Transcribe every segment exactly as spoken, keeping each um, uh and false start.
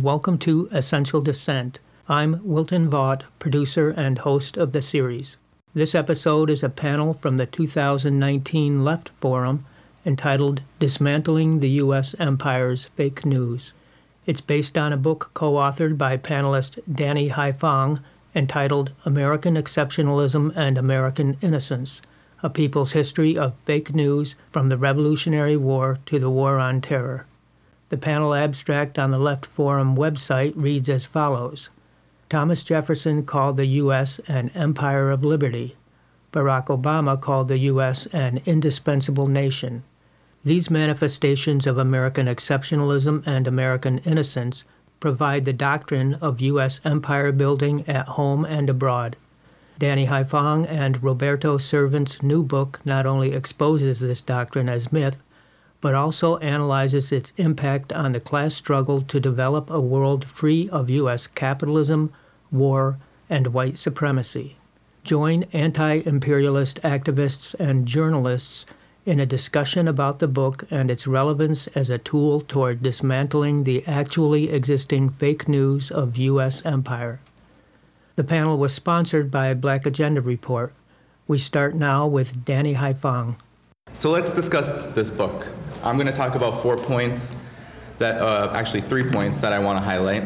welcome to Essential Dissent. I'm Wilton Vaught, producer and host of the series. This episode is a panel from the two thousand nineteen Left Forum entitled Dismantling the U S Empire's Fake News. It's based on a book co-authored by panelist Danny Haifang entitled American Exceptionalism and American Innocence, A People's History of Fake News from the Revolutionary War to the War on Terror. The panel abstract on the Left Forum website reads as follows. Thomas Jefferson called the U S an empire of liberty. Barack Obama called the U S an indispensable nation. These manifestations of American exceptionalism and American innocence provide the doctrine of U S empire building at home and abroad. Danny Haifang and Roberto Servant's new book not only exposes this doctrine as myth, but also analyzes its impact on the class struggle to develop a world free of U S capitalism, war, and white supremacy. Join anti-imperialist activists and journalists in a discussion about the book and its relevance as a tool toward dismantling the actually existing fake news of U S empire. The panel was sponsored by Black Agenda Report. We start now with Danny Haifang. So let's discuss this book. I'm going to talk about four points, that uh, actually three points that I want to highlight.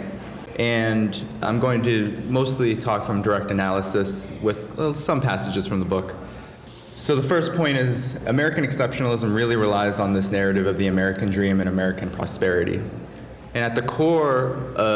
And I'm going to mostly talk from direct analysis with well, some passages from the book. So the first point is American exceptionalism really relies on this narrative of the American dream and American prosperity. And at the core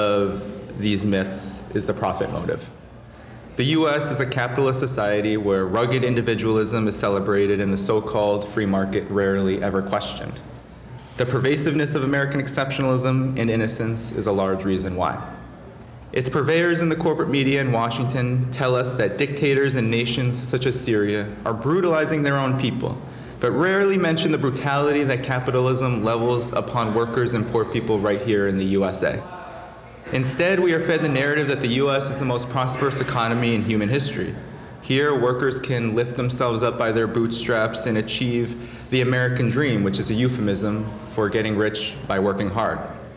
of these myths is the profit motive. The U S is a capitalist society where rugged individualism is celebrated and the so-called free market rarely ever questioned. The pervasiveness of American exceptionalism and innocence is a large reason why. Its purveyors in the corporate media in Washington tell us that dictators in nations such as Syria are brutalizing their own people, but rarely mention the brutality that capitalism levels upon workers and poor people right here in the U S A. Instead, we are fed the narrative that the U S is the most prosperous economy in human history. Here, workers can lift themselves up by their bootstraps and achieve the American dream, which is a euphemism for getting rich by working hard.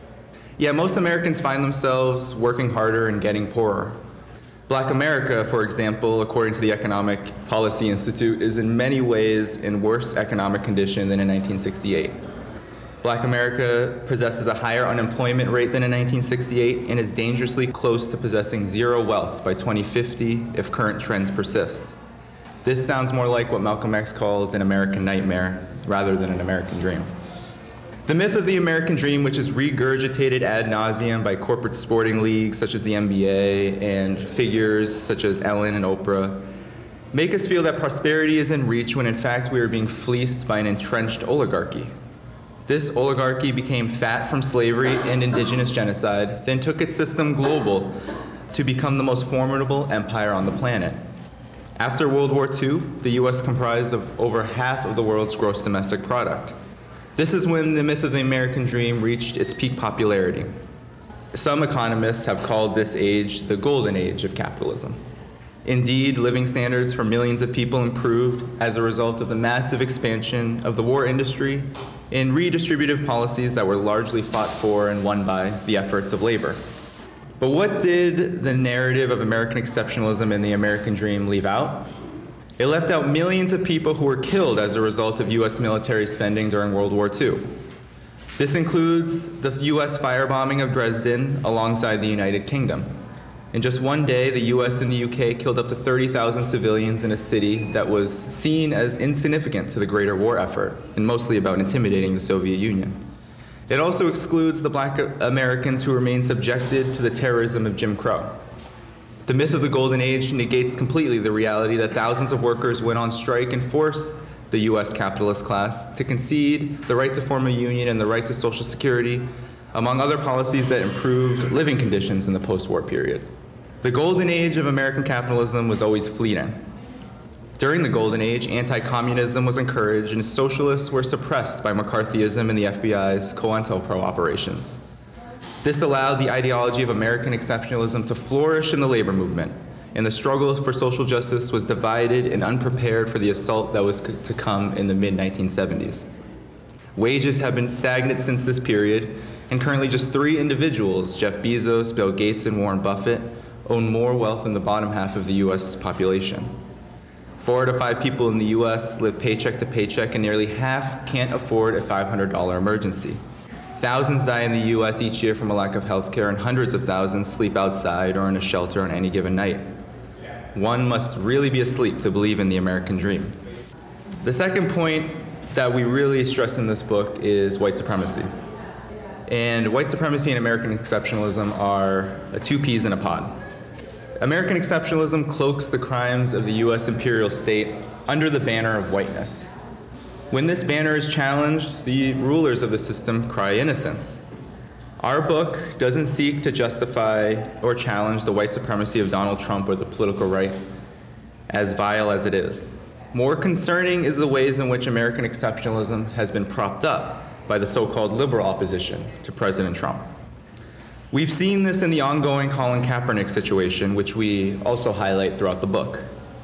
Yet most Americans find themselves working harder and getting poorer. Black America, for example, according to the Economic Policy Institute, is in many ways in worse economic condition than in nineteen sixty-eight. Black America possesses a higher unemployment rate than in nineteen sixty-eight and is dangerously close to possessing zero wealth by twenty fifty if current trends persist. This sounds more like what Malcolm X called an American nightmare rather than an American dream. The myth of the American dream, which is regurgitated ad nauseum by corporate sporting leagues such as the N B A and figures such as Ellen and Oprah, make us feel that prosperity is in reach when in fact we are being fleeced by an entrenched oligarchy. This oligarchy became fat from slavery and indigenous genocide, then took its system global to become the most formidable empire on the planet. After World War Two, the U S comprised of over half of the world's gross domestic product. This is when the myth of the American dream reached its peak popularity. Some economists have called this age the golden age of capitalism. Indeed, living standards for millions of people improved as a result of the massive expansion of the war industry and redistributive policies that were largely fought for and won by the efforts of labor. But what did the narrative of American exceptionalism and the American dream leave out? It left out millions of people who were killed as a result of U S military spending during World War Two. This includes the U S firebombing of Dresden alongside the United Kingdom. In just one day, the U S and the U K killed up to thirty thousand civilians in a city that was seen as insignificant to the greater war effort, and mostly about intimidating the Soviet Union. It also excludes the Black Americans who remain subjected to the terrorism of Jim Crow. The myth of the Golden Age negates completely the reality that thousands of workers went on strike and forced the U S capitalist class to concede the right to form a union and the right to Social Security, among other policies that improved living conditions in the post-war period. The Golden Age of American capitalism was always fleeting. During the Golden Age, anti-communism was encouraged and socialists were suppressed by McCarthyism and the F B I's COINTELPRO operations. This allowed the ideology of American exceptionalism to flourish in the labor movement, and the struggle for social justice was divided and unprepared for the assault that was to come in the mid nineteen seventies. Wages have been stagnant since this period, And currently just three individuals, Jeff Bezos, Bill Gates, and Warren Buffett, own more wealth than the bottom half of the U S population. Four out of five people in the U S live paycheck to paycheck, and nearly half can't afford a five hundred dollars emergency. Thousands die in the U S each year from a lack of health care, and hundreds of thousands sleep outside or in a shelter on any given night. One must really be asleep to believe in the American dream. The second point that we really stress in this book is white supremacy. And white supremacy and American exceptionalism are two peas in a pod. American exceptionalism cloaks the crimes of the U S imperial state under the banner of whiteness. When this banner is challenged, the rulers of the system cry innocence. Our book doesn't seek to justify or challenge the white supremacy of Donald Trump or the political right, as vile as it is. More concerning is the ways in which American exceptionalism has been propped up by the so-called liberal opposition to President Trump. We've seen this in the ongoing Colin Kaepernick situation, which we also highlight throughout the book.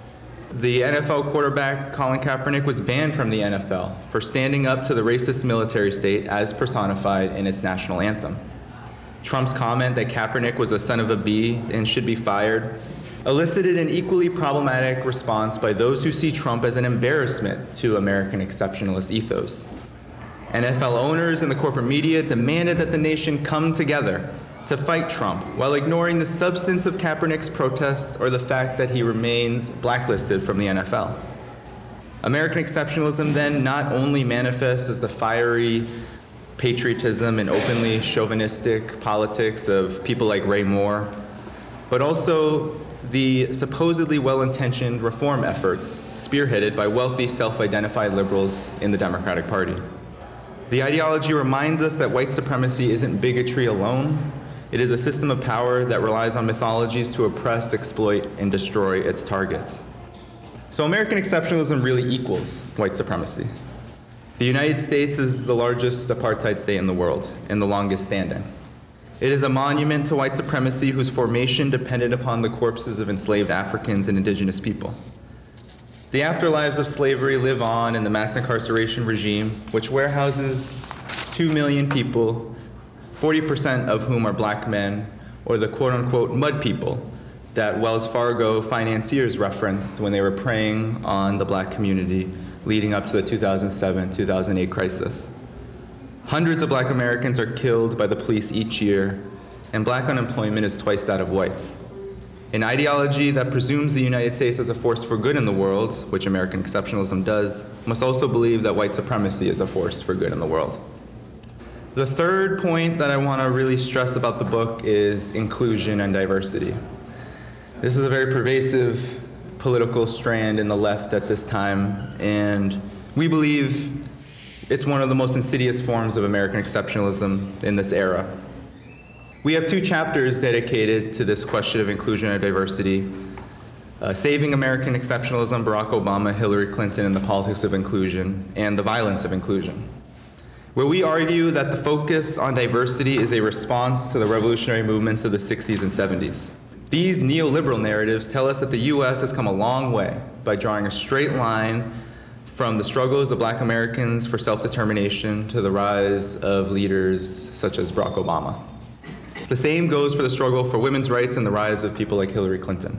The N F L quarterback Colin Kaepernick was banned from the N F L for standing up to the racist military state as personified in its national anthem. Trump's comment that Kaepernick was a son of a bee and should be fired elicited an equally problematic response by those who see Trump as an embarrassment to American exceptionalist ethos. N F L owners and the corporate media demanded that the nation come together to fight Trump while ignoring the substance of Kaepernick's protest or the fact that he remains blacklisted from the N F L. American exceptionalism then not only manifests as the fiery patriotism and openly chauvinistic politics of people like Ray Moore, but also the supposedly well-intentioned reform efforts spearheaded by wealthy, self-identified liberals in the Democratic Party. The ideology reminds us that white supremacy isn't bigotry alone. It is a system of power that relies on mythologies to oppress, exploit, and destroy its targets. So American exceptionalism really equals white supremacy. The United States is the largest apartheid state in the world and the longest standing. It is a monument to white supremacy whose formation depended upon the corpses of enslaved Africans and indigenous people. The afterlives of slavery live on in the mass incarceration regime, which warehouses two million people, forty percent of whom are black men, or the quote-unquote mud people that Wells Fargo financiers referenced when they were preying on the black community leading up to the two thousand seven two thousand eight crisis. Hundreds of black Americans are killed by the police each year, and black unemployment is twice that of whites. An ideology that presumes the United States as a force for good in the world, which American exceptionalism does, must also believe that white supremacy is a force for good in the world. The third point that I want to really stress about the book is inclusion and diversity. This is a very pervasive political strand in the left at this time, and we believe it's one of the most insidious forms of American exceptionalism in this era. We have two chapters dedicated to this question of inclusion and diversity: uh, Saving American Exceptionalism, Barack Obama, Hillary Clinton, and the Politics of Inclusion, and The Violence of Inclusion, where we argue that the focus on diversity is a response to the revolutionary movements of the sixties and seventies. These neoliberal narratives tell us that the U S has come a long way by drawing a straight line from the struggles of black Americans for self-determination to the rise of leaders such as Barack Obama. The same goes for the struggle for women's rights and the rise of people like Hillary Clinton.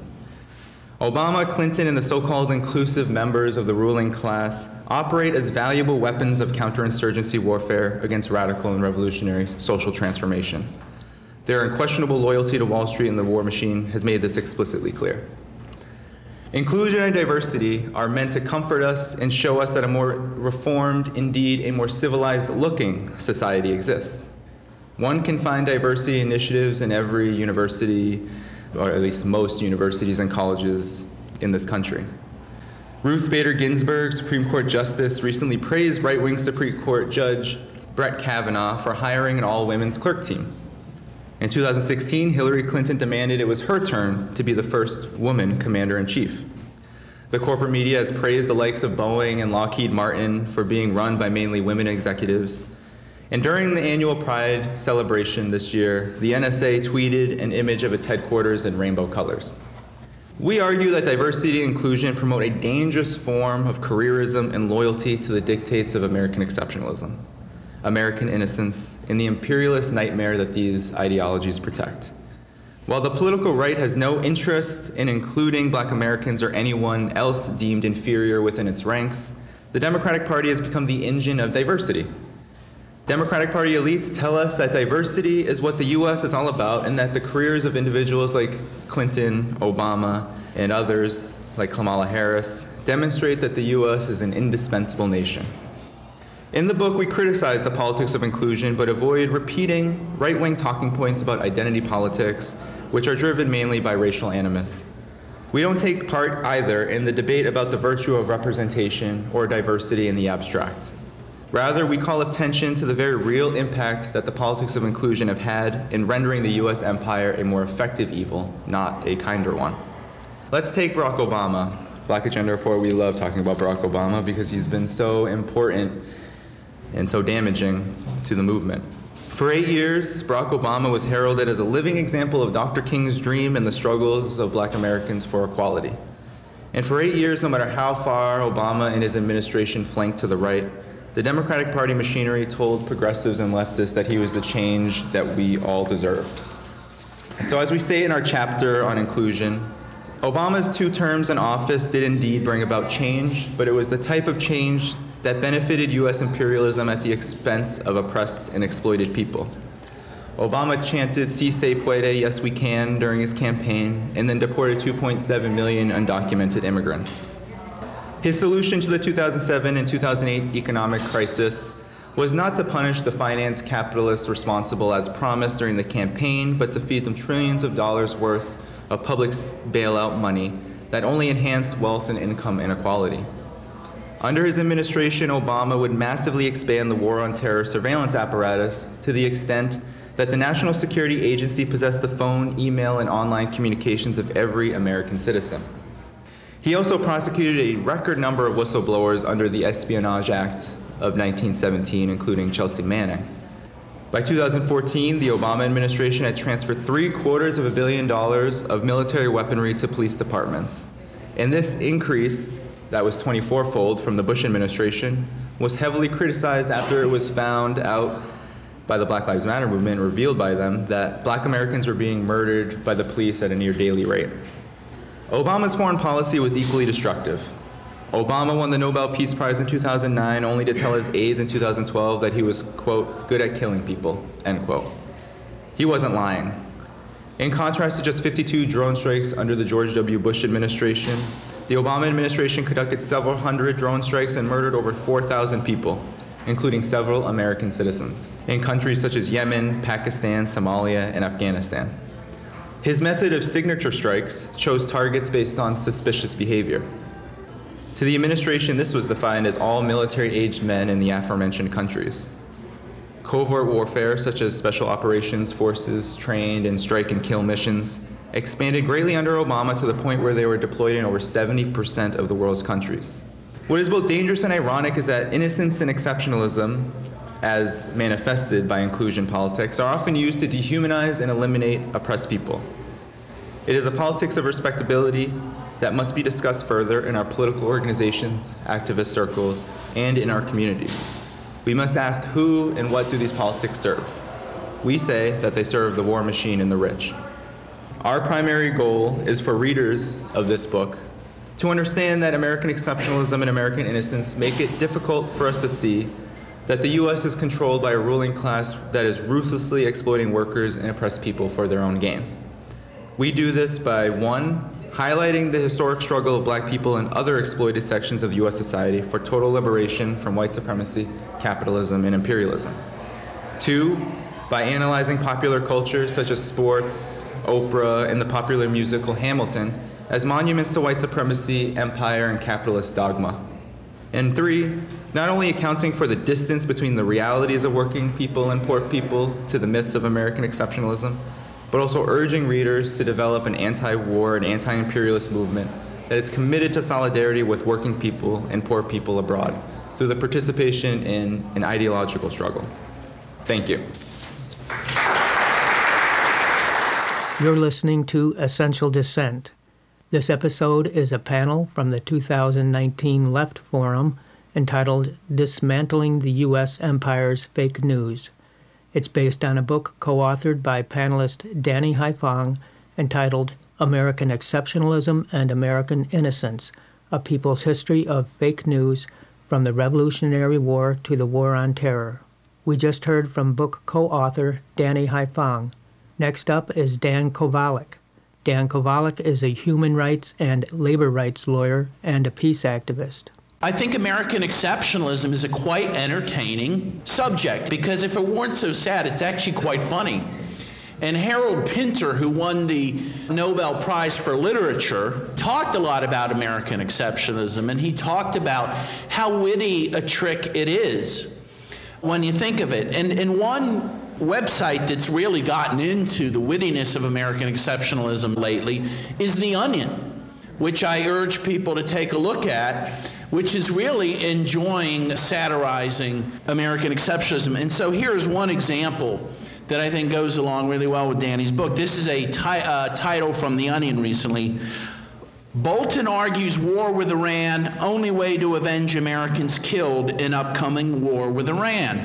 Obama, Clinton, and the so-called inclusive members of the ruling class operate as valuable weapons of counterinsurgency warfare against radical and revolutionary social transformation. Their unquestionable loyalty to Wall Street and the war machine has made this explicitly clear. Inclusion and diversity are meant to comfort us and show us that a more reformed, indeed a more civilized-looking society exists. One can find diversity initiatives in every university, or at least most universities and colleges in this country. Ruth Bader Ginsburg, Supreme Court Justice, recently praised right-wing Supreme Court Judge Brett Kavanaugh for hiring an all-women's clerk team. In two thousand sixteen, Hillary Clinton demanded it was her turn to be the first woman commander-in-chief. The corporate media has praised the likes of Boeing and Lockheed Martin for being run by mainly women executives. And during the annual Pride celebration this year, the N S A tweeted an image of its headquarters in rainbow colors. We argue that diversity and inclusion promote a dangerous form of careerism and loyalty to the dictates of American exceptionalism. American innocence, and the imperialist nightmare that these ideologies protect. While the political right has no interest in including Black Americans or anyone else deemed inferior within its ranks, the Democratic Party has become the engine of diversity. Democratic Party elites tell us that diversity is what the U S is all about, and that the careers of individuals like Clinton, Obama, and others like Kamala Harris demonstrate that the U S is an indispensable nation. In the book, we criticize the politics of inclusion, but avoid repeating right-wing talking points about identity politics, which are driven mainly by racial animus. We don't take part either in the debate about the virtue of representation or diversity in the abstract. Rather, we call attention to the very real impact that the politics of inclusion have had in rendering the U S empire a more effective evil, not a kinder one. Let's take Barack Obama. Black Agenda Report, we love talking about Barack Obama because he's been so important and so damaging to the movement. For eight years, Barack Obama was heralded as a living example of Doctor King's dream and the struggles of Black Americans for equality. And for eight years, no matter how far Obama and his administration flanked to the right, the Democratic Party machinery told progressives and leftists that he was the change that we all deserved. So as we say in our chapter on inclusion, Obama's two terms in office did indeed bring about change, but it was the type of change that benefited U S imperialism at the expense of oppressed and exploited people. Obama chanted "Si se puede, yes we can" during his campaign, and then deported two point seven million undocumented immigrants. His solution to the two thousand seven and two thousand eight economic crisis was not to punish the finance capitalists responsible as promised during the campaign, but to feed them trillions of dollars worth of public bailout money that only enhanced wealth and income inequality. Under his administration, Obama would massively expand the war on terror surveillance apparatus to the extent that the National Security Agency possessed the phone, email, and online communications of every American citizen. He also prosecuted a record number of whistleblowers under the Espionage Act of nineteen seventeen, including Chelsea Manning. By two thousand fourteen, the Obama administration had transferred three quarters of a billion dollars of military weaponry to police departments. And this increase, that was twenty-four-fold from the Bush administration, was heavily criticized after it was found out by the Black Lives Matter movement, revealed by them, that Black Americans were being murdered by the police at a near daily rate. Obama's foreign policy was equally destructive. Obama won the Nobel Peace Prize in two thousand nine, only to tell his aides in two thousand twelve that he was, quote, good at killing people, end quote. He wasn't lying. In contrast to just fifty-two drone strikes under the George W. Bush administration, the Obama administration conducted several hundred drone strikes and murdered over four thousand people, including several American citizens, in countries such as Yemen, Pakistan, Somalia, and Afghanistan. His method of signature strikes chose targets based on suspicious behavior. To the administration, this was defined as all military-aged men in the aforementioned countries. Covert warfare, such as special operations forces trained in strike and kill missions, expanded greatly under Obama to the point where they were deployed in over seventy percent of the world's countries. What is both dangerous and ironic is that innocence and exceptionalism, as manifested by inclusion politics, are often used to dehumanize and eliminate oppressed people. It is a politics of respectability that must be discussed further in our political organizations, activist circles, and in our communities. We must ask who and what do these politics serve? We say that they serve the war machine and the rich. Our primary goal is for readers of this book to understand that American exceptionalism and American innocence make it difficult for us to see that the U S is controlled by a ruling class that is ruthlessly exploiting workers and oppressed people for their own gain. We do this by, one, highlighting the historic struggle of Black people and other exploited sections of U S society for total liberation from white supremacy, capitalism, and imperialism. Two, by analyzing popular culture such as sports, Oprah, and the popular musical Hamilton as monuments to white supremacy, empire, and capitalist dogma. And three, not only accounting for the distance between the realities of working people and poor people to the myths of American exceptionalism, but also urging readers to develop an anti-war and anti-imperialist movement that is committed to solidarity with working people and poor people abroad through the participation in an ideological struggle. Thank you. You're listening to Essential Dissent. This episode is a panel from the two thousand nineteen Left Forum entitled Dismantling the U S Empire's Fake News. It's based on a book co-authored by panelist Danny Haiphong entitled American Exceptionalism and American Innocence, A People's History of Fake News from the Revolutionary War to the War on Terror. We just heard from book co-author Danny Haiphong. Next up is Dan Kovalik. Dan Kovalik is a human rights and labor rights lawyer and a peace activist. I think American exceptionalism is a quite entertaining subject because if it weren't so sad, it's actually quite funny. And Harold Pinter, who won the Nobel Prize for Literature, talked a lot about American exceptionalism, and he talked about how witty a trick it is when you think of it. And, and one website that's really gotten into the wittiness of American exceptionalism lately is The Onion, which I urge people to take a look at, which is really enjoying satirizing American exceptionalism. And so here's one example that I think goes along really well with Danny's book. This is a ti- uh, title from The Onion recently. Bolton argues war with Iran, only way to avenge Americans killed in upcoming war with Iran.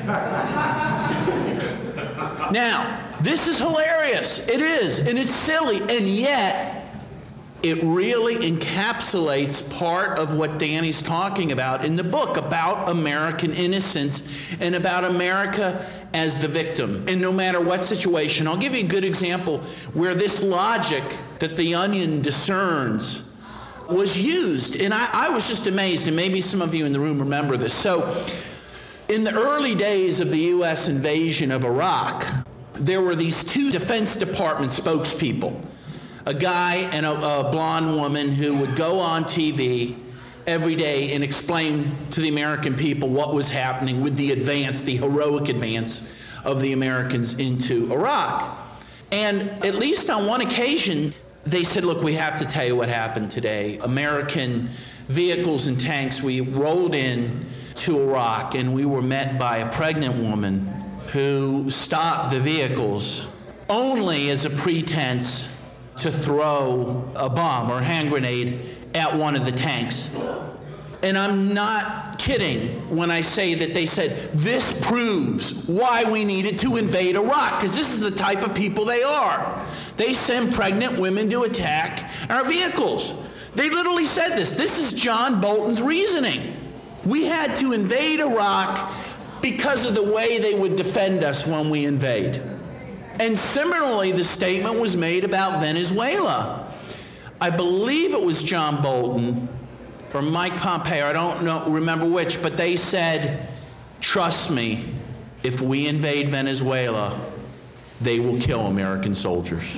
Now, this is hilarious. It is, and it's silly, and yet it really encapsulates part of what Danny's talking about in the book about American innocence and about America as the victim. And no matter what situation, I'll give you a good example where this logic that The Onion discerns was used. And I, I was just amazed, and maybe some of you in the room remember this. So in the early days of the U S invasion of Iraq, there were these two Defense Department spokespeople, a guy and a, a blonde woman who would go on T V every day and explain to the American people what was happening with the advance, the heroic advance of the Americans into Iraq. And at least on one occasion, they said, look, we have to tell you what happened today. American vehicles and tanks, we rolled in to Iraq, and we were met by a pregnant woman who stopped the vehicles only as a pretense to throw a bomb or a hand grenade at one of the tanks. And I'm not kidding when I say that they said, this proves why we needed to invade Iraq, because this is the type of people they are. They send pregnant women to attack our vehicles. They literally said this. This is John Bolton's reasoning. We had to invade Iraq because of the way they would defend us when we invade. And similarly, the statement was made about Venezuela. I believe it was John Bolton or Mike Pompeo, I don't know, remember which, but they said, trust me, if we invade Venezuela, they will kill American soldiers.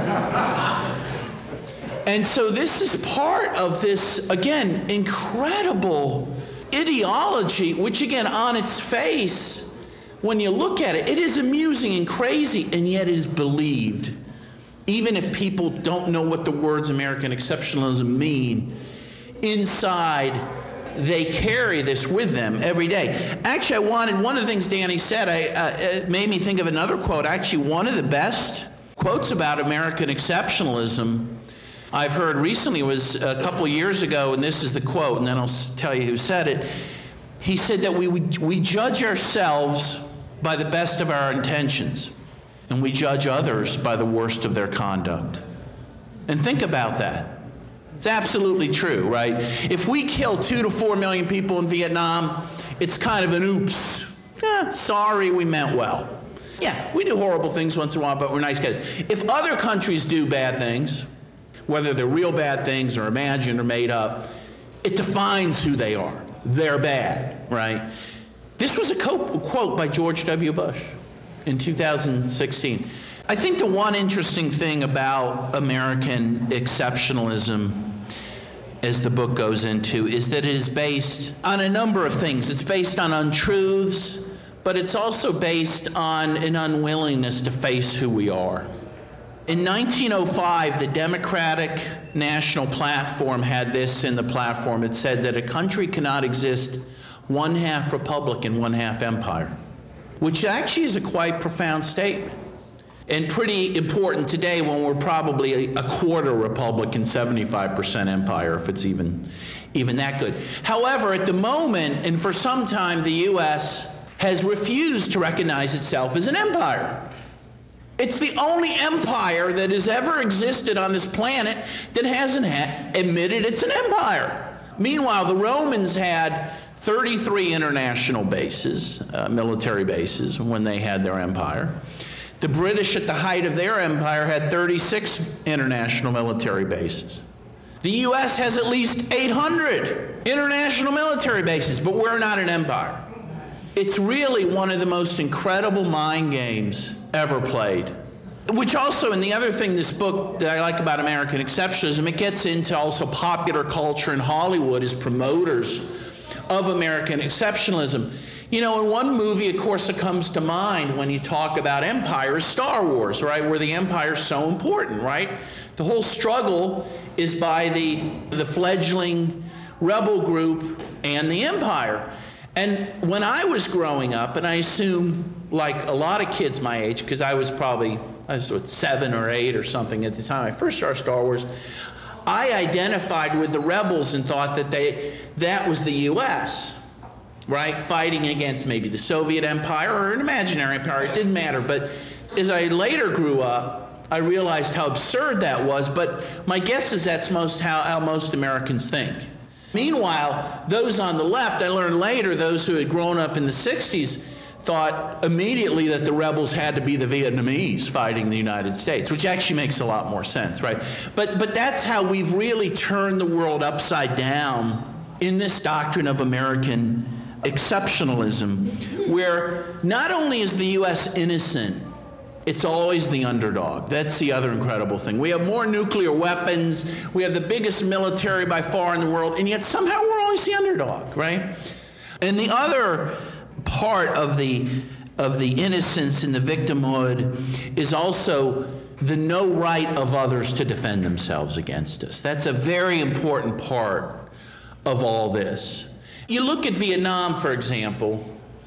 And so this is part of this, again, incredible ideology, which again, on its face, when you look at it, it is amusing and crazy, and yet it is believed. Even if people don't know what the words American exceptionalism mean, inside they carry this with them every day. Actually, I wanted, one of the things Danny said, I, uh, it made me think of another quote. Actually, one of the best quotes about American exceptionalism I've heard recently was a couple years ago, and this is the quote, and then I'll tell you who said it. He said that we, we judge ourselves by the best of our intentions, and we judge others by the worst of their conduct. And think about that. It's absolutely true, right? If we kill two to four million people in Vietnam, it's kind of an oops. Eh, sorry, we meant well. Yeah, we do horrible things once in a while, but we're nice guys. If other countries do bad things, whether they're real bad things or imagined or made up, it defines who they are. They're bad, right? This was a quote by George W. Bush in two thousand sixteen. I think the one interesting thing about American exceptionalism, as the book goes into, is that it is based on a number of things. It's based on untruths, but it's also based on an unwillingness to face who we are. In nineteen oh five, the Democratic National Platform had this in the platform. It said that a country cannot exist one half republic and one half empire, which actually is a quite profound statement. and pretty important today when we're probably a, a quarter republic and seventy-five percent empire, if it's even, even that good. However, at the moment, and for some time, the U S has refused to recognize itself as an empire. It's the only empire that has ever existed on this planet that hasn't ha- admitted it's an empire. Meanwhile, the Romans had thirty-three international bases, uh, military bases, when they had their empire. The British, at the height of their empire, had thirty-six international military bases. The U S has at least eight hundred international military bases, but we're not an empire. It's really one of the most incredible mind games ever played. Which also, and the other thing this book that I like about American exceptionalism, it gets into also popular culture and Hollywood as promoters of American exceptionalism. You know, in one movie, of course, that comes to mind when you talk about empire is Star Wars, right, where the empire is so important, right? The whole struggle is by the, the fledgling rebel group and the empire. And when I was growing up, and I assume like a lot of kids my age, because I was probably, I was what, seven or eight or something at the time I first started Star Wars, I identified with the rebels and thought that they that was the U S, right? Fighting against maybe the Soviet Empire or an imaginary empire, it didn't matter. But as I later grew up, I realized how absurd that was, but my guess is that's most how, how most Americans think. Meanwhile, those on the left, I learned later, those who had grown up in the sixties thought immediately that the rebels had to be the Vietnamese fighting the United States, which actually makes a lot more sense, right? But, but that's how we've really turned the world upside down in this doctrine of American exceptionalism, where not only is the U S innocent, it's always the underdog. That's the other incredible thing. We have more nuclear weapons, we have the biggest military by far in the world, and yet somehow we're always the underdog, right? And the other part of the of the innocence and the victimhood is also the no right of others to defend themselves against us. That's a very important part of all this. You look at Vietnam, for example,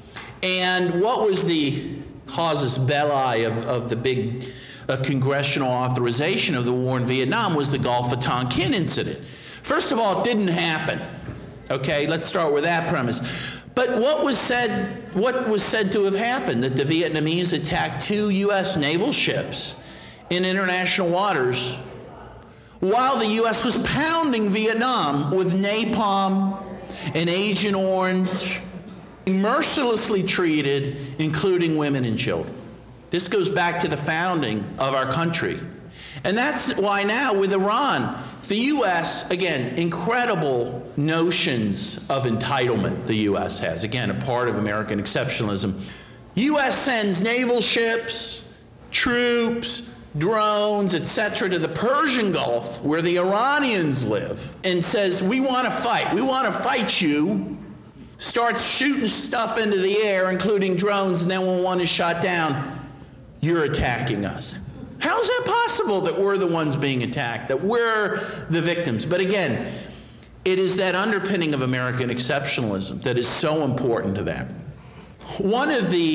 and what was the casus belli of, of the big uh, congressional authorization of the war in Vietnam was the Gulf of Tonkin incident. First of all, it didn't happen. Okay, let's start with that premise. But what was said, what was said to have happened? That the Vietnamese attacked two U S naval ships in international waters while the U S was pounding Vietnam with napalm and Agent Orange, mercilessly treated, including women and children. This goes back to the founding of our country. And that's why now with Iran, the U S, again, incredible notions of entitlement the U S has. Again, a part of American exceptionalism. U S sends naval ships, troops, drones, et cetera to the Persian Gulf where the Iranians live and says, we want to fight. We want to fight you. Starts shooting stuff into the air, including drones, and then when one is shot down, you're attacking us. How is that possible that we're the ones being attacked, that we're the victims? But again, it is that underpinning of American exceptionalism that is so important to that. One of the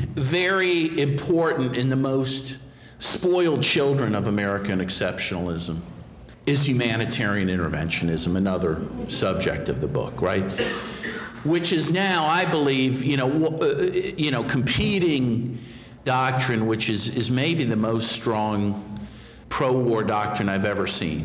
very important and the most spoiled children of American exceptionalism is humanitarian interventionism, another subject of the book, right? Which is now, I believe, you know, uh, you know, competing doctrine, which is, is maybe the most strong pro-war doctrine I've ever seen.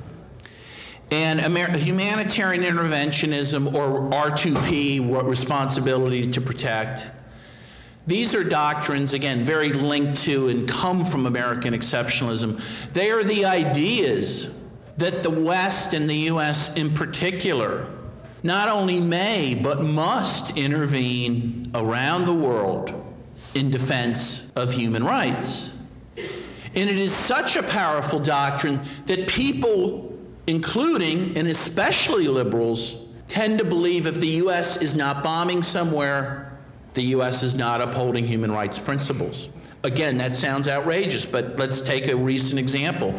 And Amer- humanitarian interventionism, or R two P, responsibility to protect, these are doctrines, again, very linked to and come from American exceptionalism. They are the ideas that the West and the U S in particular not only may, but must intervene around the world in defense of human rights. And it is such a powerful doctrine that people, including and especially liberals, tend to believe if the U S is not bombing somewhere, the U S is not upholding human rights principles. Again, that sounds outrageous, but let's take a recent example.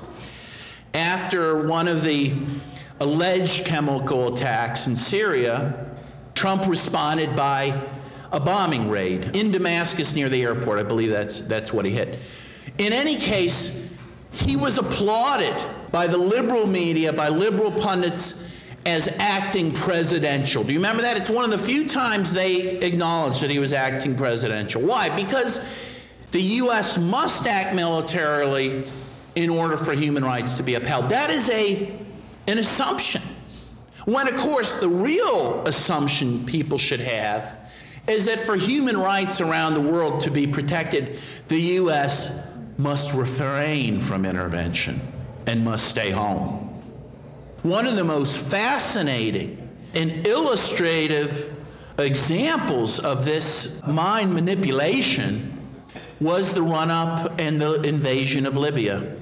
After one of the alleged chemical attacks in Syria, Trump responded by a bombing raid in Damascus near the airport. I believe that's that's what he hit. In any case, he was applauded by the liberal media, by liberal pundits, as acting presidential. Do you remember that? It's one of the few times they acknowledged that he was acting presidential. Why? Because the U S must act militarily in order for human rights to be upheld. That is a, an assumption. When, of course, the real assumption people should have is that for human rights around the world to be protected, the U S must refrain from intervention and must stay home. One of the most fascinating and illustrative examples of this mind manipulation was the run-up and the invasion of Libya.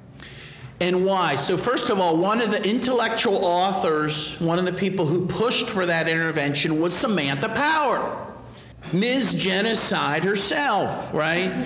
And why? So first of all, one of the intellectual authors, one of the people who pushed for that intervention was Samantha Power. Miz Genocide herself, right?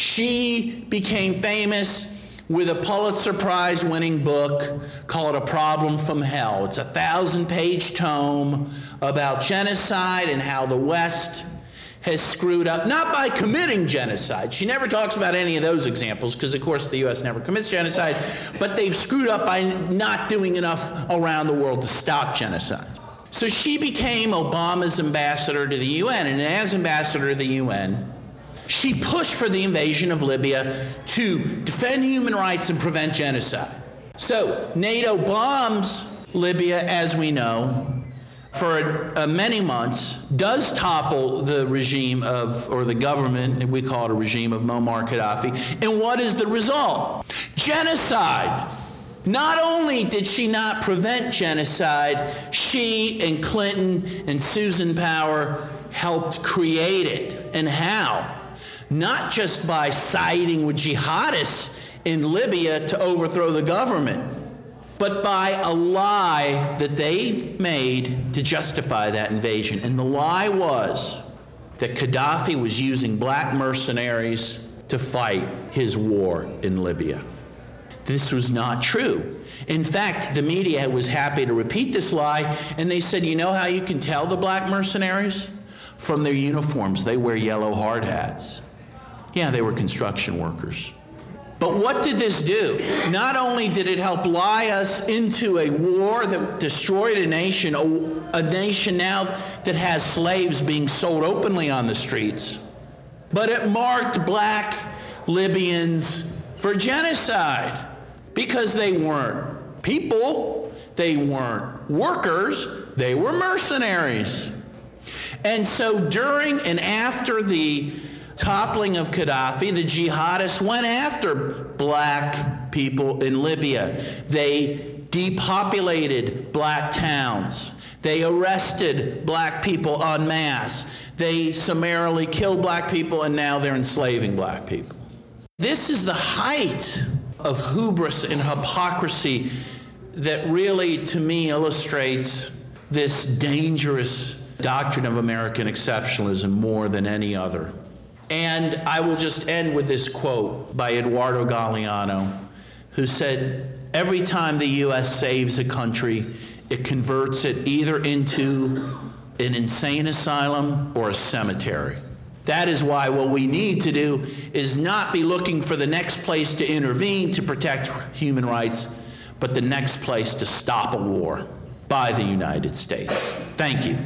She became famous with a Pulitzer Prize winning book called A Problem from Hell. It's a thousand page tome about genocide and how the West has screwed up, not by committing genocide. She never talks about any of those examples because, of course, the U S never commits genocide, but they've screwed up by not doing enough around the world to stop genocide. So she became Obama's ambassador to the U N, and as ambassador to the U N, she pushed for the invasion of Libya to defend human rights and prevent genocide. So NATO bombs Libya, as we know, for uh, many months, does topple the regime of, or the government, we call it a regime of Muammar Gaddafi. And what is the result? Genocide. Not only did she not prevent genocide, she and Clinton and Susan Power helped create it. And how? Not just by siding with jihadists in Libya to overthrow the government, but by a lie that they made to justify that invasion. And the lie was that Gaddafi was using black mercenaries to fight his war in Libya. This was not true. In fact, the media was happy to repeat this lie, and they said, you know how you can tell the black mercenaries? From their uniforms. They wear yellow hard hats. Yeah, they were construction workers. But what did this do? Not only did it help lie us into a war that destroyed a nation, a, a nation now that has slaves being sold openly on the streets, but it marked black Libyans for genocide because they weren't people, they weren't workers, they were mercenaries. And so during and after the toppling of Gaddafi, the jihadists went after black people in Libya. They depopulated black towns. They arrested black people en masse. They summarily killed black people, and now they're enslaving black people. This is the height of hubris and hypocrisy that really, to me, illustrates this dangerous doctrine of American exceptionalism more than any other. And I will just end with this quote by Eduardo Galeano, who said, every time the U S saves a country, it converts it either into an insane asylum or a cemetery. That is why what we need to do is not be looking for the next place to intervene to protect human rights, but the next place to stop a war by the United States. Thank you.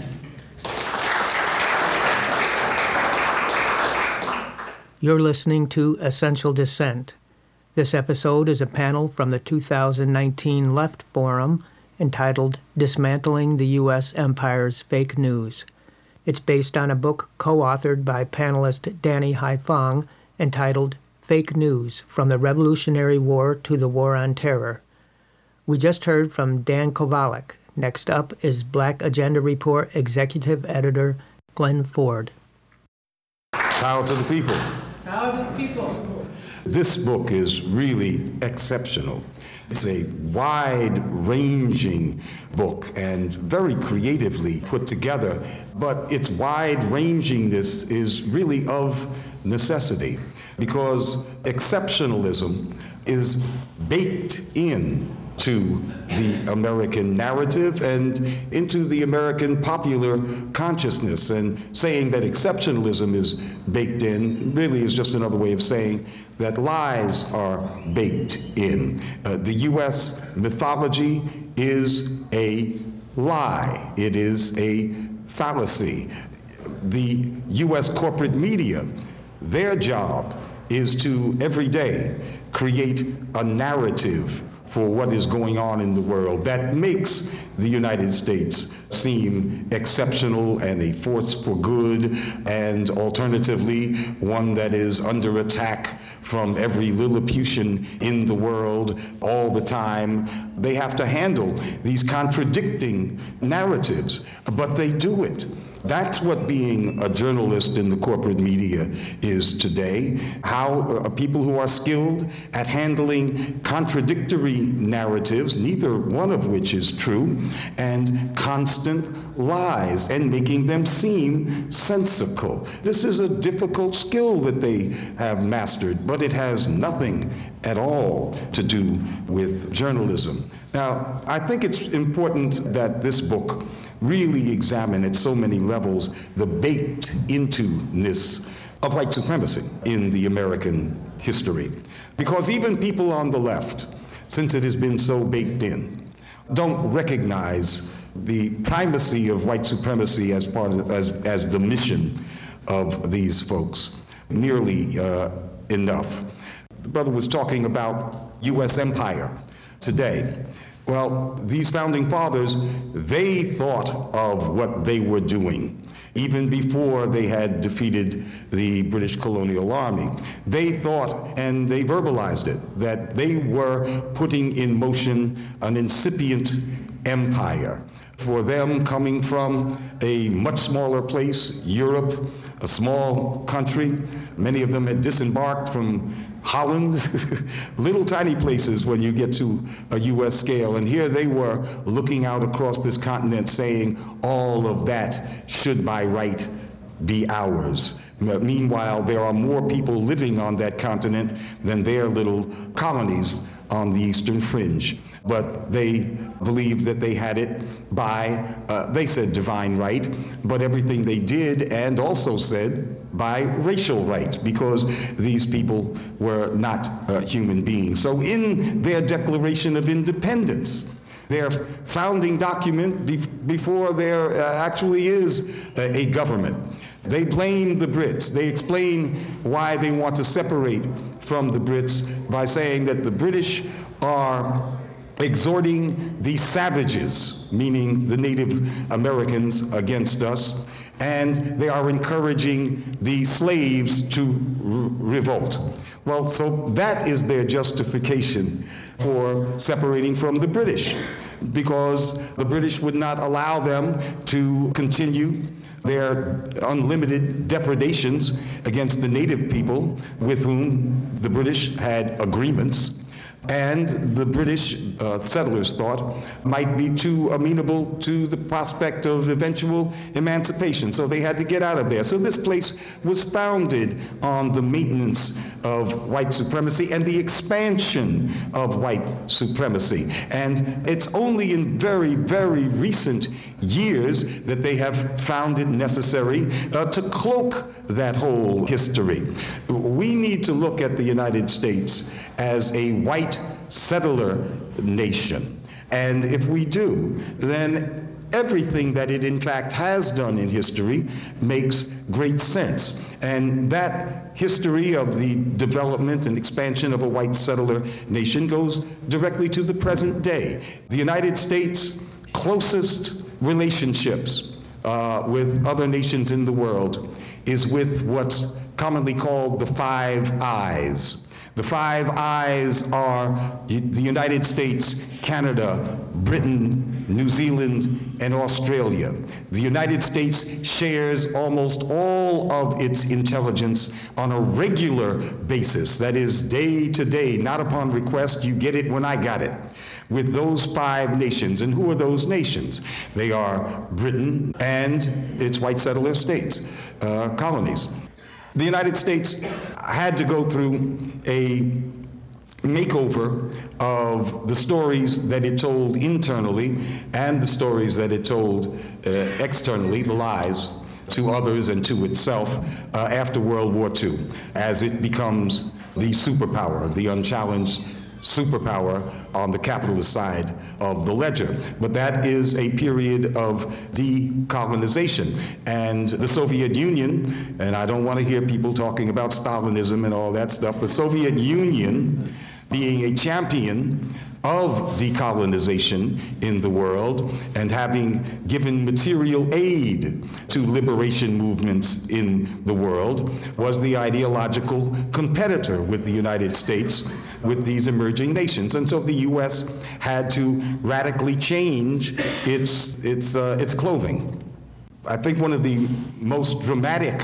You're listening to Essential Dissent. This episode is a panel from the two thousand nineteen Left Forum entitled Dismantling the U S Empire's Fake News. It's based on a book co-authored by panelist Danny Haifang entitled Fake News, From the Revolutionary War to the War on Terror. We just heard from Dan Kovalik. Next up is Black Agenda Report Executive Editor Glenn Ford. Power to the people. Power to the people. This book is really exceptional. It's a wide-ranging book and very creatively put together, but its wide-rangingness is really of necessity because exceptionalism is baked in to the American narrative and into the American popular consciousness. And saying that exceptionalism is baked in really is just another way of saying that lies are baked in. Uh, the U S mythology is a lie. It is a fallacy. The U S corporate media, their job is to every day create a narrative for what is going on in the world that makes the United States seem exceptional and a force for good, and alternatively, one that is under attack from every Lilliputian in the world all the time. They have to handle these contradicting narratives, but they do it. That's what being a journalist in the corporate media is today. How uh, people who are skilled at handling contradictory narratives, neither one of which is true, and constant lies, and making them seem sensical. This is a difficult skill that they have mastered, but it has nothing at all to do with journalism. Now, I think it's important that this book really examine at so many levels the baked into-ness of white supremacy in the American history. Because even people on the left, since it has been so baked in, don't recognize the primacy of white supremacy as part of, as, as the mission of these folks nearly uh, enough. The brother was talking about U S empire today. Well, these founding fathers, they thought of what they were doing even before they had defeated the British colonial army. They thought, and they verbalized it, that they were putting in motion an incipient empire. For them, coming from a much smaller place, Europe, a small country, many of them had disembarked from Holland, little tiny places when you get to a U S scale. And here they were looking out across this continent saying all of that should by right be ours. Meanwhile, there are more people living on that continent than their little colonies on the eastern fringe. But they believed that they had it by, uh, they said divine right, but everything they did, and also said by racial right, because these people were not uh, human beings. So in their Declaration of Independence, their founding document be- before there uh, actually is a, a government, they blame the Brits. They explain why they want to separate from the Brits by saying that the British are exhorting the savages, meaning the Native Americans, against us, and they are encouraging the slaves to re- revolt. Well, so that is their justification for separating from the British, because the British would not allow them to continue their unlimited depredations against the native people with whom the British had agreements. And the British uh, settlers thought might be too amenable to the prospect of eventual emancipation. So they had to get out of there. So this place was founded on the maintenance of white supremacy and the expansion of white supremacy. And it's only in very, very recent years that they have found it necessary uh, to cloak that whole history. We need to look at the United States as a white settler nation. And if we do, then everything that it in fact has done in history makes great sense. And that history of the development and expansion of a white settler nation goes directly to the present day. The United States' closest relationships uh, with other nations in the world is with what's commonly called the Five Eyes. The Five Eyes are the United States, Canada, Britain, New Zealand, and Australia. The United States shares almost all of its intelligence on a regular basis, that is, day to day, not upon request, you get it when I got it, with those five nations. And who are those nations? They are Britain and its white settler states, uh, colonies. The United States had to go through a makeover of the stories that it told internally and the stories that it told uh, externally, the lies, to others and to itself uh, after World War Two, as it becomes the superpower, the unchallenged superpower on the capitalist side of the ledger. But that is a period of decolonization. And the Soviet Union, and I don't want to hear people talking about Stalinism and all that stuff, the Soviet Union being a champion of decolonization in the world and having given material aid to liberation movements in the world, was the ideological competitor with the United States with these emerging nations. And so the U S had to radically change its, its, uh, its clothing. I think one of the most dramatic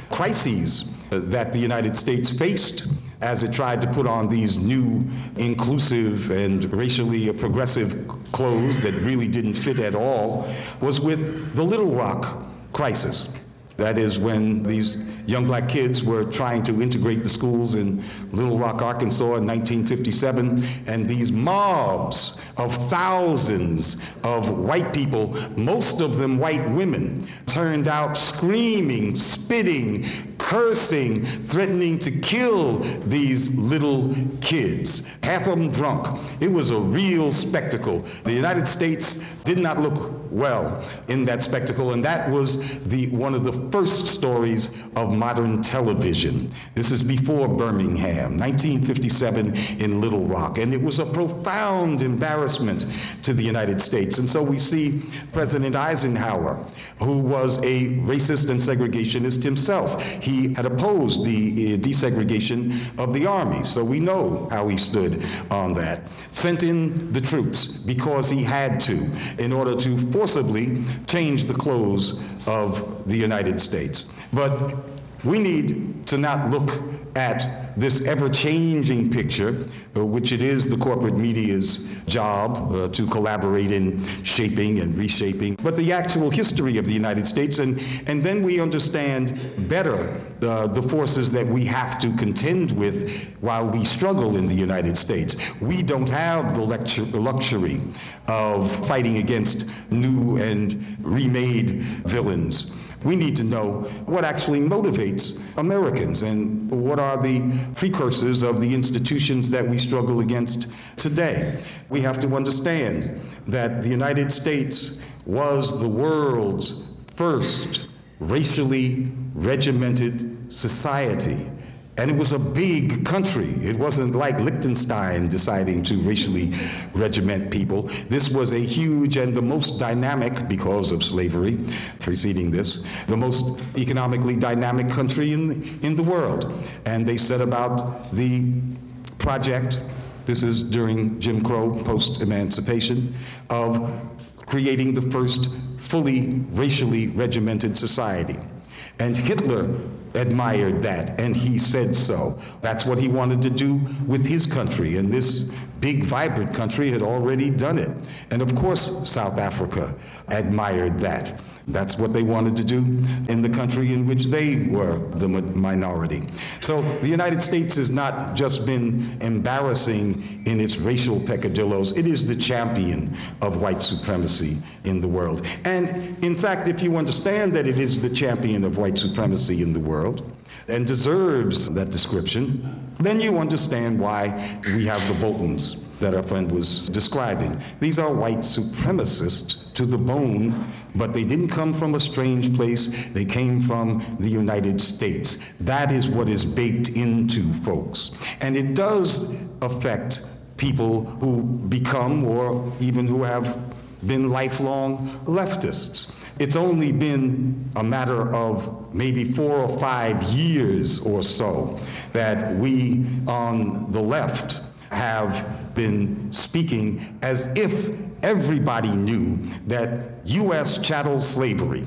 crises that the United States faced as it tried to put on these new inclusive and racially progressive clothes that really didn't fit at all was with the Little Rock crisis. That is when these young black kids were trying to integrate the schools in Little Rock, Arkansas in nineteen fifty-seven, and these mobs of thousands of white people, most of them white women, turned out screaming, spitting, cursing, threatening to kill these little kids, half of them drunk. It was a real spectacle. The United States did not look well in that spectacle, and that was the one of the first stories of modern television. This is before Birmingham, nineteen fifty-seven in Little Rock, and it was a profound embarrassment to the United States. And so we see President Eisenhower, who was a racist and segregationist himself. He had opposed the uh, desegregation of the Army, so we know how he stood on that. Sent in the troops because he had to in order to forcibly change the clothes of the United States. But we need to not look at this ever-changing picture, uh, which it is the corporate media's job uh, to collaborate in shaping and reshaping, but the actual history of the United States, and, and then we understand better uh, the forces that we have to contend with while we struggle in the United States. We don't have the lecture, luxury of fighting against new and remade villains. We need to know what actually motivates Americans and what are the precursors of the institutions that we struggle against today. We have to understand that the United States was the world's first racially regimented society. And it was a big country. It wasn't like Liechtenstein deciding to racially regiment people. This was a huge and the most dynamic, because of slavery preceding this, the most economically dynamic country in, in the world. And they set about the project, this is during Jim Crow, post-emancipation, of creating the first fully racially regimented society. And Hitler admired that, and he said so. That's what he wanted to do with his country, and this big, vibrant country had already done it. And of course, South Africa admired that. That's what they wanted to do in the country in which they were the minority. So the United States has not just been embarrassing in its racial peccadillos, it is the champion of white supremacy in the world. And in fact, if you understand that it is the champion of white supremacy in the world, and deserves that description, then you understand why we have the Boltons that our friend was describing. These are white supremacists to the bone, but they didn't come from a strange place. They came from the United States. That is what is baked into folks. And it does affect people who become, or even who have been lifelong leftists. It's only been a matter of maybe four or five years or so that we on the left have been speaking as if everybody knew that U S chattel slavery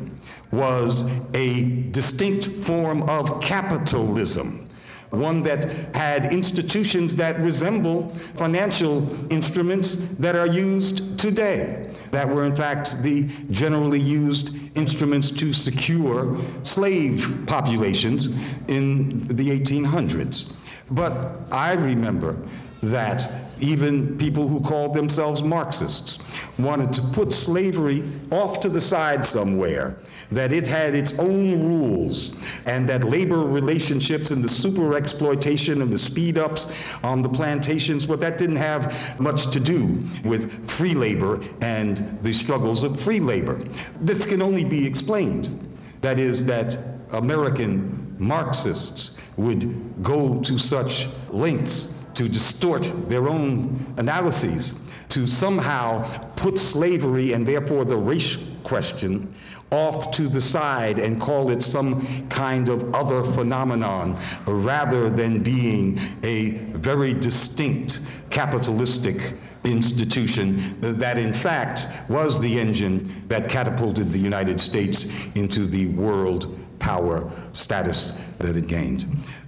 was a distinct form of capitalism, one that had institutions that resemble financial instruments that are used today, that were in fact the generally used instruments to secure slave populations in the eighteen hundreds. But I remember that even people who called themselves Marxists wanted to put slavery off to the side somewhere, that it had its own rules, and that labor relationships and the super exploitation and the speed ups on the plantations, but that didn't have much to do with free labor and the struggles of free labor. This can only be explained. That is, that American Marxists would go to such lengths to distort their own analyses, to somehow put slavery and therefore the race question off to the side and call it some kind of other phenomenon, rather than being a very distinct capitalistic institution that in fact was the engine that catapulted the United States into the world power status that it gained.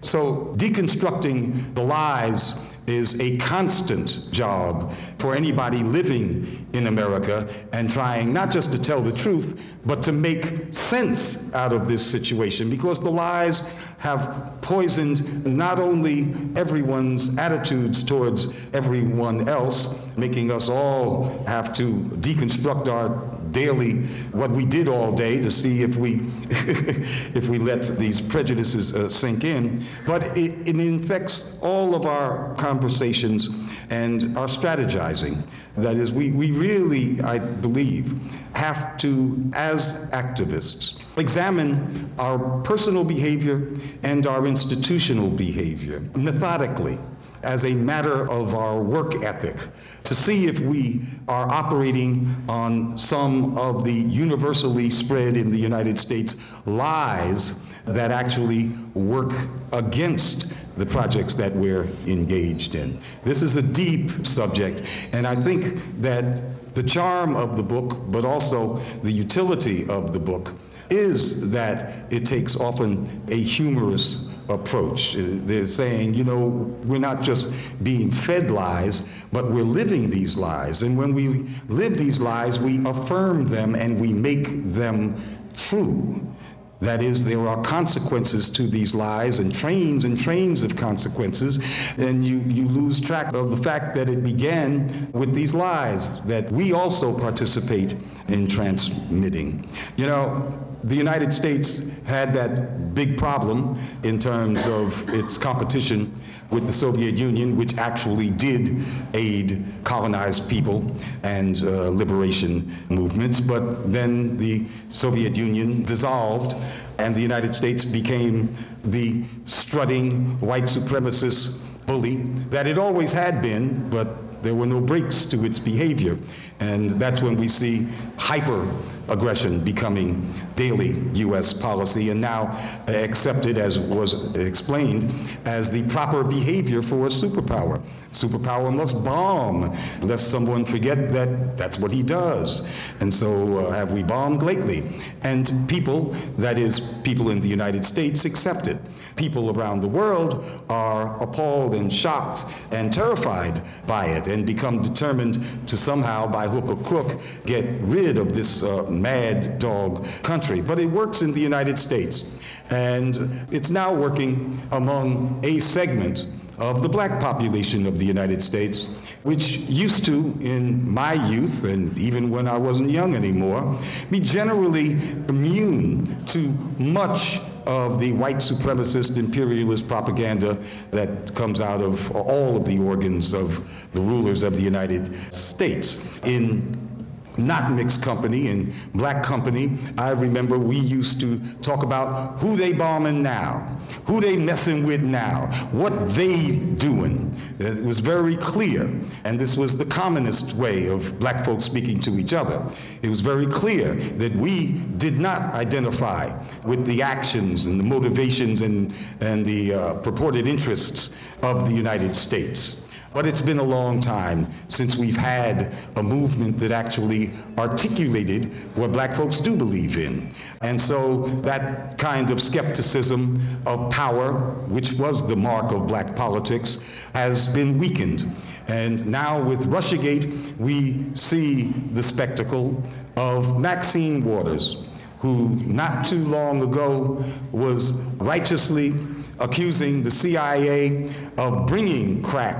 So deconstructing the lies is a constant job for anybody living in America and trying not just to tell the truth, but to make sense out of this situation, because the lies have poisoned not only everyone's attitudes towards everyone else, making us all have to deconstruct our daily, what we did all day, to see if we if we let these prejudices uh, sink in, but it, it infects all of our conversations and our strategizing. That is, we, we really, I believe, have to, as activists, examine our personal behavior and our institutional behavior methodically, as a matter of our work ethic, to see if we are operating on some of the universally spread in the United States lies that actually work against the projects that we're engaged in. This is a deep subject, and I think that the charm of the book, but also the utility of the book, is that it takes often a humorous approach. They're saying, you know, we're not just being fed lies, but we're living these lies. And when we live these lies, we affirm them and we make them true. That is, there are consequences to these lies, and trains and trains of consequences, and you, you lose track of the fact that it began with these lies that we also participate in transmitting. You know, the United States had that big problem in terms of its competition with the Soviet Union, which actually did aid colonized people and uh, liberation movements. But then the Soviet Union dissolved, and the United States became the strutting white supremacist bully that it always had been, but there were no breaks to its behavior. And that's when we see hyper-aggression becoming daily U S policy, and now accepted, as was explained, as the proper behavior for a superpower. Superpower must bomb, lest someone forget that that's what he does. And so uh, have we bombed lately? And people, that is, people in the United States, accept it. People around the world are appalled and shocked and terrified by it, and become determined to somehow, by hook or crook, get rid of this uh, mad dog country. But it works in the United States, and it's now working among a segment of the black population of the United States, which used to, in my youth, and even when I wasn't young anymore, be generally immune to much of the white supremacist imperialist propaganda that comes out of all of the organs of the rulers of the United States. In not mixed company, in black company, I remember we used to talk about who they bombing now, who they messing with now, what they doing. It was very clear, and this was the commonest way of black folks speaking to each other. It was very clear that we did not identify with the actions and the motivations and, and the uh, purported interests of the United States. But it's been a long time since we've had a movement that actually articulated what black folks do believe in. And so that kind of skepticism of power, which was the mark of black politics, has been weakened. And now with Russiagate, we see the spectacle of Maxine Waters, who not too long ago was righteously accusing the C I A of bringing crack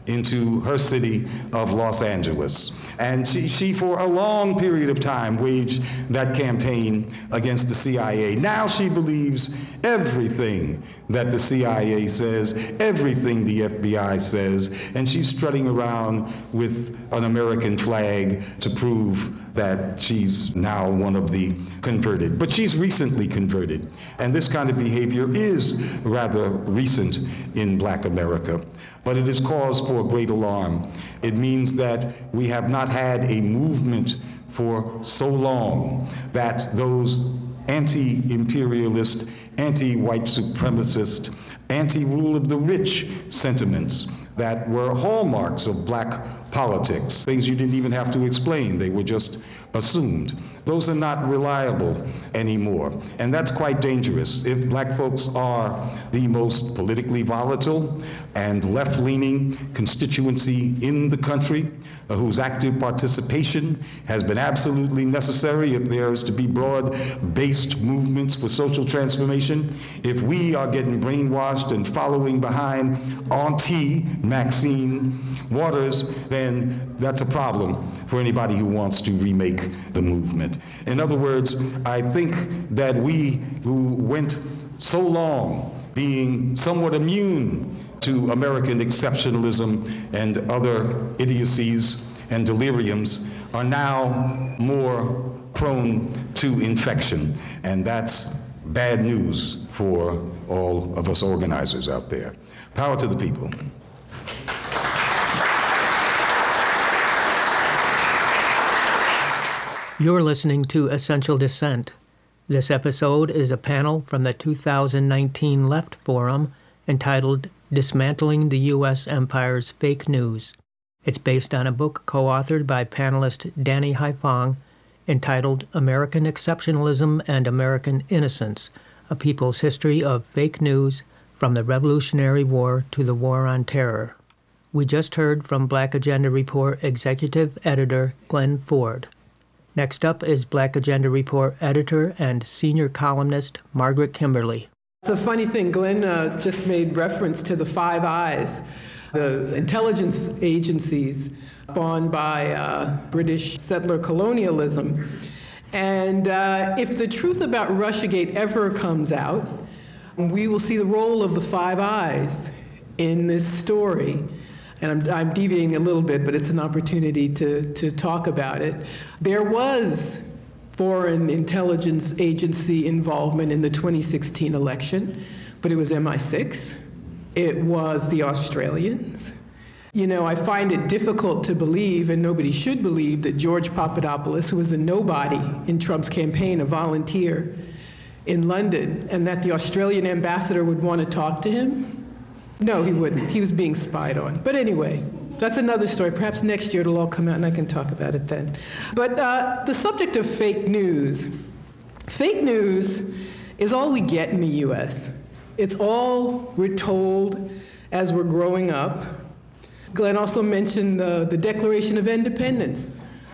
into her city of Los Angeles. And she, she, for a long period of time, waged that campaign against the C I A. Now she believes everything that the C I A says, everything the F B I says, and she's strutting around with an American flag to prove that she's now one of the converted. But she's recently converted, and this kind of behavior is rather recent in Black America. But it is cause for great alarm. It means that we have not had a movement for so long that those anti-imperialist, anti-white supremacist, anti-rule of the rich sentiments that were hallmarks of Black politics, things you didn't even have to explain, they were just assumed. Those are not reliable anymore, and that's quite dangerous. If Black folks are the most politically volatile and left-leaning constituency in the country, uh, whose active participation has been absolutely necessary if there is to be broad-based movements for social transformation, if we are getting brainwashed and following behind Auntie Maxine Waters, then that's a problem for anybody who wants to remake the movement. In other words, I think that we who went so long being somewhat immune to American exceptionalism and other idiocies and deliriums are now more prone to infection. And that's bad news for all of us organizers out there. Power to the people. You're listening to Essential Dissent. This episode is a panel from the two thousand nineteen Left Forum entitled Dismantling the U S Empire's Fake News. It's based on a book co-authored by panelist Danny Haiphong entitled American Exceptionalism and American Innocence, A People's History of Fake News from the Revolutionary War to the War on Terror. We just heard from Black Agenda Report Executive Editor Glenn Ford. Next up is Black Agenda Report editor and senior columnist Margaret Kimberly. It's a funny thing. Glenn uh, just made reference to the Five Eyes, the intelligence agencies spawned by uh, British settler colonialism. And uh, if the truth about Russiagate ever comes out, we will see the role of the Five Eyes in this story. And I'm, I'm deviating a little bit, but it's an opportunity to, to talk about it. There was foreign intelligence agency involvement in the twenty sixteen election, but it was M I six. It was the Australians. You know, I find it difficult to believe, and nobody should believe, that George Papadopoulos, who was a nobody in Trump's campaign, a volunteer in London, and that the Australian ambassador would want to talk to him. No, he wouldn't. He was being spied on. But anyway, that's another story. Perhaps next year it'll all come out and I can talk about it then. But uh, the subject of fake news. Fake news is all we get in the U S. It's all we're told as we're growing up. Glenn also mentioned the, the Declaration of Independence.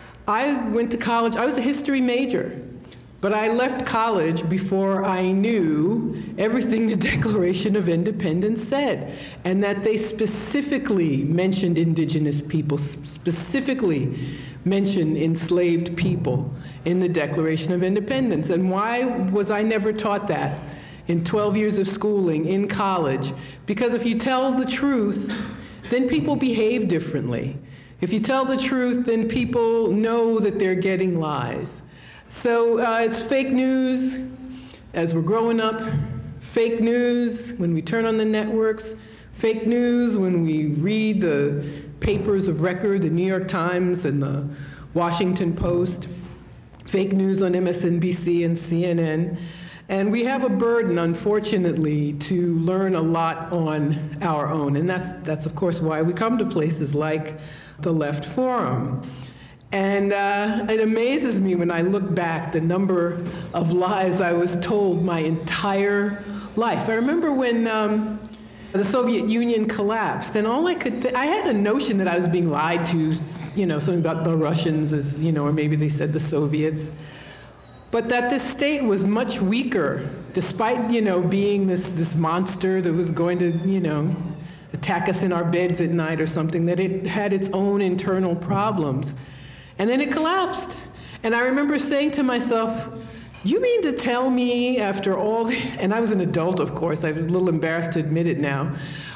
I went to college. I was a history major. But I left college before I knew everything the Declaration of Independence said, and that they specifically mentioned indigenous people, specifically mentioned enslaved people in the Declaration of Independence. And why was I never taught that in twelve years of schooling in college? Because if you tell the truth, then people behave differently. If you tell the truth, then people know that they're getting lies. So uh, it's fake news as we're growing up, fake news when we turn on the networks, fake news when we read the papers of record, the New York Times and the Washington Post, fake news on M S N B C and C N N. And we have a burden, unfortunately, to learn a lot on our own. And that's, that's of course, why we come to places like the Left Forum. And uh, it amazes me when I look back the number of lies I was told my entire life. I remember when um, the Soviet Union collapsed, and all I could, th- I had a notion that I was being lied to, you know, something about the Russians, as, you know, or maybe they said the Soviets. But that this state was much weaker, despite, you know, being this, this monster that was going to, you know, attack us in our beds at night or something, that it had its own internal problems. And then it collapsed. And I remember saying to myself, you mean to tell me after all the, and I was an adult, of course, I was a little embarrassed to admit it now,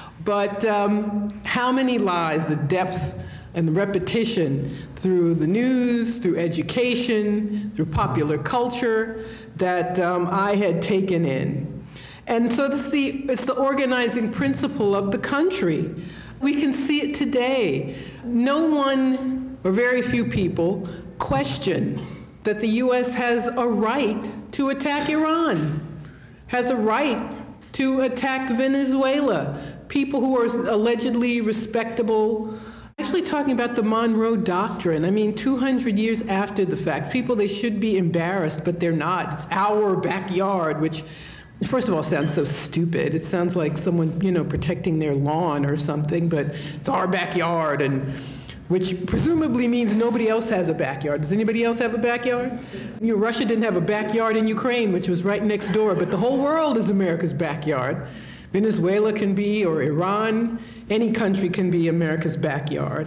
but um, how many lies, the depth and the repetition through the news, through education, through popular culture that um, I had taken in. And so it's the, it's the organizing principle of the country. We can see it today. No one, or very few people, question that the U S has a right to attack Iran, has a right to attack Venezuela, people who are allegedly respectable. Actually talking about the Monroe Doctrine, I mean, two hundred years after the fact, people, they should be embarrassed, but they're not. It's our backyard, which, first of all, sounds so stupid. It sounds like someone, you know, protecting their lawn or something, but it's our backyard, and which presumably means nobody else has a backyard. Does anybody else have a backyard? You know, Russia didn't have a backyard in Ukraine, which was right next door, but the whole world is America's backyard. Venezuela can be, or Iran, any country can be America's backyard.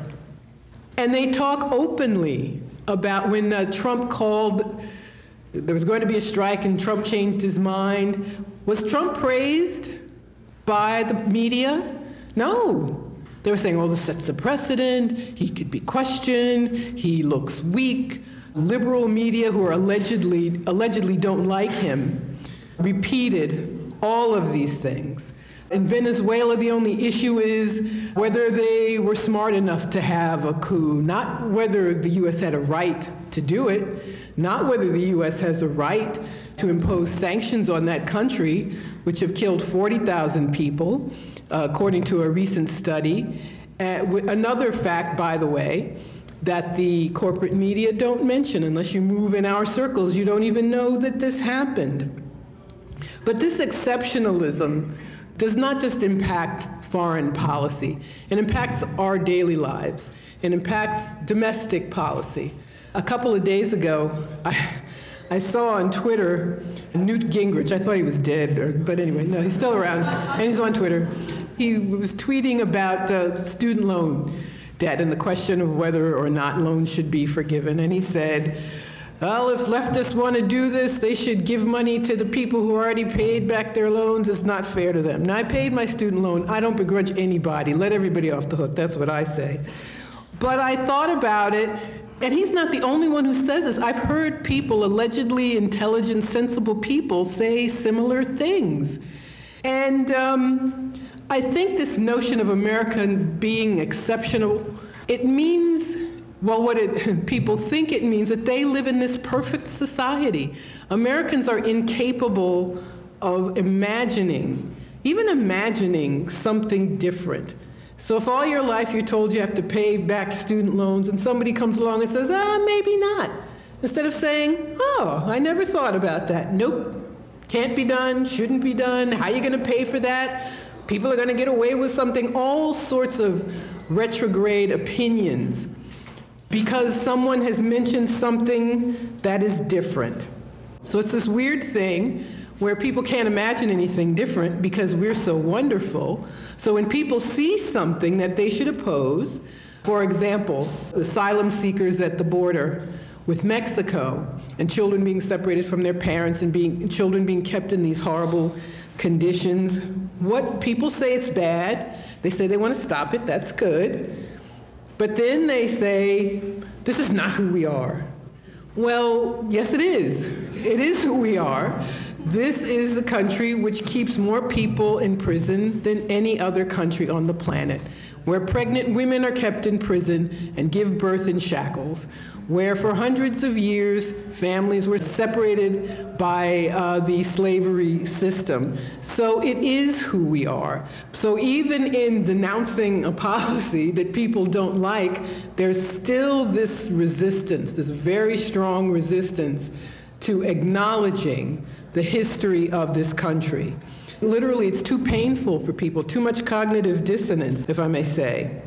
And they talk openly about when uh, Trump called, there was going to be a strike and Trump changed his mind. Was Trump praised by the media? No. They were saying, well, this sets a precedent, he could be questioned, he looks weak. Liberal media, who are allegedly, allegedly don't like him, repeated all of these things. In Venezuela, the only issue is whether they were smart enough to have a coup, not whether the U S had a right to do it, not whether the U S has a right to impose sanctions on that country, which have killed forty thousand people, uh, according to a recent study. Uh, another fact, by the way, that the corporate media don't mention. Unless you move in our circles, you don't even know that this happened. But this exceptionalism does not just impact foreign policy. It impacts our daily lives. It impacts domestic policy. A couple of days ago, I, I saw on Twitter Newt Gingrich. I thought he was dead, or, but anyway, no, he's still around, and he's on Twitter. He was tweeting about uh, student loan debt and the question of whether or not loans should be forgiven. And he said, well, if leftists want to do this, they should give money to the people who already paid back their loans. It's not fair to them. Now, I paid my student loan. I don't begrudge anybody. Let everybody off the hook. That's what I say. But I thought about it, and he's not the only one who says this. I've heard people, allegedly intelligent, sensible people, say similar things. And um, I think this notion of America being exceptional, it means, well, what it, people think it means that they live in this perfect society. Americans are incapable of imagining, even imagining something different. So if all your life you're told you have to pay back student loans and somebody comes along and says, ah, maybe not, instead of saying, oh, I never thought about that. Nope, can't be done, shouldn't be done, how are you gonna pay for that? People are gonna get away with something, all sorts of retrograde opinions, because someone has mentioned something that is different. So it's this weird thing where people can't imagine anything different because we're so wonderful. So when people see something that they should oppose, for example, asylum seekers at the border with Mexico, and children being separated from their parents and being children being kept in these horrible conditions, what people say it's bad, they say they want to stop it, that's good. But then they say, this is not who we are. Well, yes, it is. It is who we are. This is a country which keeps more people in prison than any other country on the planet, where pregnant women are kept in prison and give birth in shackles, where for hundreds of years families were separated by uh, the slavery system. So it is who we are. So even in denouncing a policy that people don't like, there's still this resistance, this very strong resistance to acknowledging the history of this country. Literally, it's too painful for people, too much cognitive dissonance, if I may say.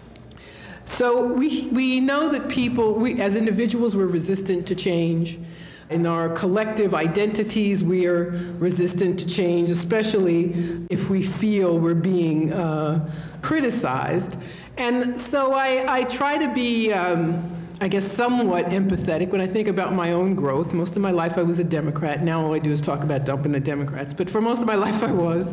So we, we know that people, we, as individuals, we're resistant to change. In our collective identities, we are resistant to change, especially if we feel we're being uh, criticized. And so I, I try to be, um, I guess, somewhat empathetic when I think about my own growth. Most of my life I was a Democrat. Now all I do is talk about dumping the Democrats. But for most of my life I was.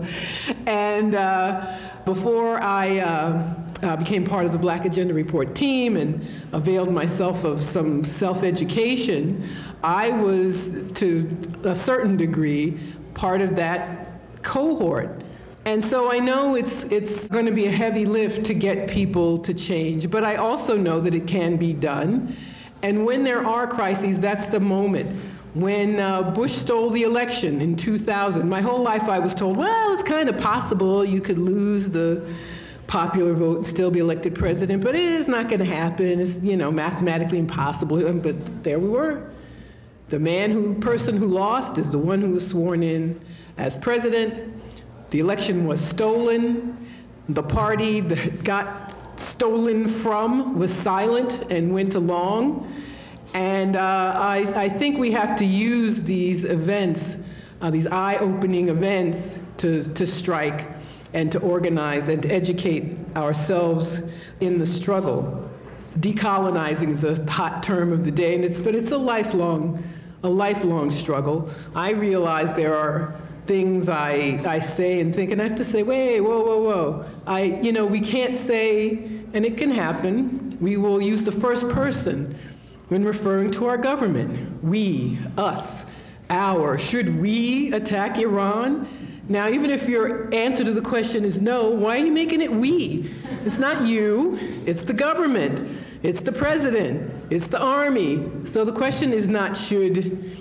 And uh, before I uh, uh, became part of the Black Agenda Report team and availed myself of some self-education, I was, to a certain degree, part of that cohort. And so I know it's it's going to be a heavy lift to get people to change, but I also know that it can be done. And when there are crises, that's the moment. When uh, Bush stole the election in two thousand, my whole life I was told, well, it's kind of possible you could lose the popular vote and still be elected president, but it is not going to happen. It's, you know, mathematically impossible. But there we were. The man who, person who lost is the one who was sworn in as president. The election was stolen. The party that got stolen from was silent and went along. And uh, I, I think we have to use these events, uh, these eye-opening events, to, to strike and to organize and to educate ourselves in the struggle. Decolonizing is a hot term of the day, and it's, but it's a lifelong, a lifelong struggle. I realize there are things I, I say and think, and I have to say, wait, whoa, whoa, whoa. I, you know, we can't say, and it can happen, we will use the first person when referring to our government. We, us, our. Should we attack Iran? Now, even if your answer to the question is no, why are you making it we? It's not you, it's the government, it's the president, it's the army. So the question is not should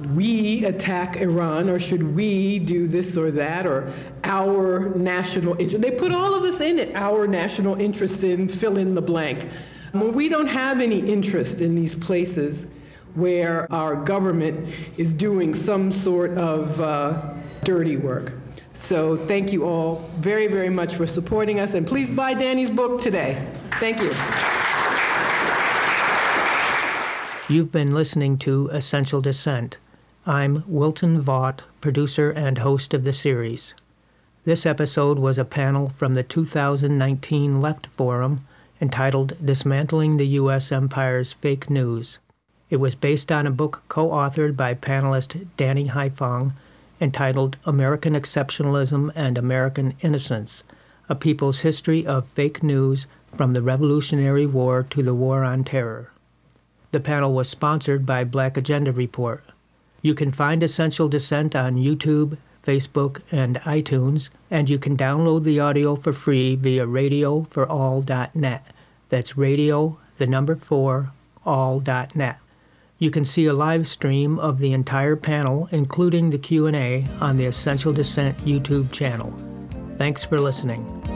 we attack Iran, or should we do this or that, or our national interest. They put all of us in it, our national interest in fill in the blank. When we don't have any interest in these places where our government is doing some sort of uh, dirty work. So thank you all very, very much for supporting us, and please buy Danny's book today. Thank you. You've been listening to Essential Dissent. I'm Wilton Vaught, producer and host of the series. This episode was a panel from the two thousand nineteen Left Forum entitled Dismantling the U S Empire's Fake News. It was based on a book co-authored by panelist Danny Haiphong entitled American Exceptionalism and American Innocence, A People's History of Fake News from the Revolutionary War to the War on Terror. The panel was sponsored by Black Agenda Report. You can find Essential Dissent on YouTube, Facebook, and iTunes, and you can download the audio for free via radio for all dot net. That's radio, the number four, all dot net. You can see a live stream of the entire panel, including the Q and A, on the Essential Dissent YouTube channel. Thanks for listening.